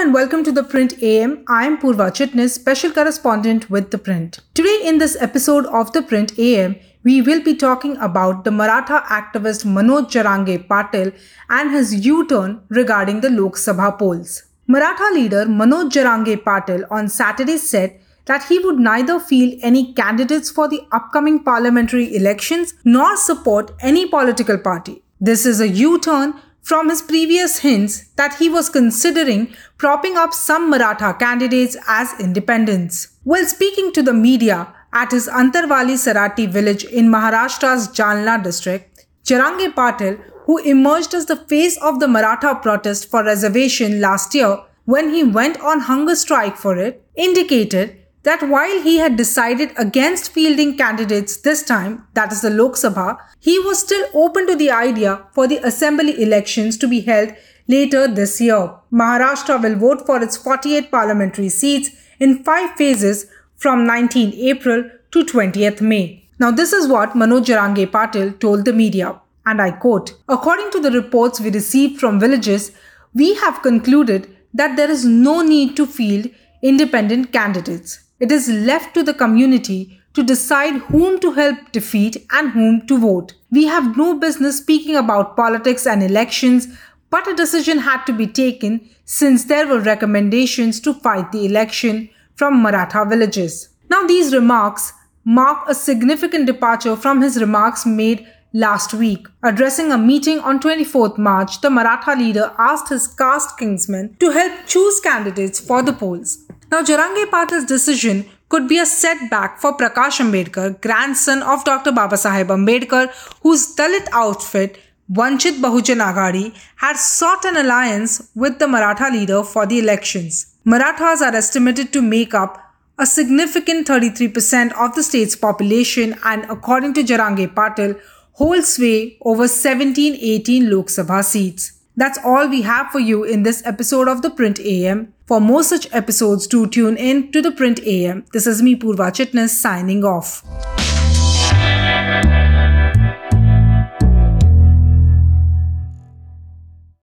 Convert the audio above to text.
and welcome to the Print AM. I am Purva Chitnis, special correspondent with The Print. Today in this episode of the Print AM, we will be talking about the Maratha activist Manoj Jarange Patil and his U-turn regarding the Lok Sabha polls. Maratha leader Manoj Jarange Patil on Saturday said that he would neither field any candidates for the upcoming parliamentary elections nor support any political party. This is a U-turn from his previous hints that he was considering propping up some Maratha candidates as independents. While speaking to the media at his Antarwali Sarati village in Maharashtra's Jalna district, Jarange Patil, who emerged as the face of the Maratha protest for reservation last year when he went on hunger strike for it, indicated that while he had decided against fielding candidates this time, that is the Lok Sabha, he was still open to the idea for the assembly elections to be held later this year. Maharashtra will vote for its 48 parliamentary seats in 5 phases from 19 April to 20th May. Now this is what Manoj Jarange Patil told the media, and I quote, "According to the reports we received from villages, we have concluded that there is no need to field independent candidates. It is left to the community to decide whom to help defeat and whom to vote. We have no business speaking about politics and elections, but a decision had to be taken since there were recommendations to fight the election from Maratha villages." Now these remarks mark a significant departure from his remarks made last week. Addressing a meeting on 24th March, the Maratha leader asked his caste kinsmen to help choose candidates for the polls. Now, Jarange Patil's decision could be a setback for Prakash Ambedkar, grandson of Dr. Babasaheb Ambedkar, whose Dalit outfit, Vanchit Bahujan Aghadi, had sought an alliance with the Maratha leader for the elections. Marathas are estimated to make up a significant 33% of the state's population and, according to Jarange Patil, hold sway over 17-18 Lok Sabha seats. That's all we have for you in this episode of the Print AM. For more such episodes, do tune in to the Print AM. This is me, Purva Chitnis, signing off.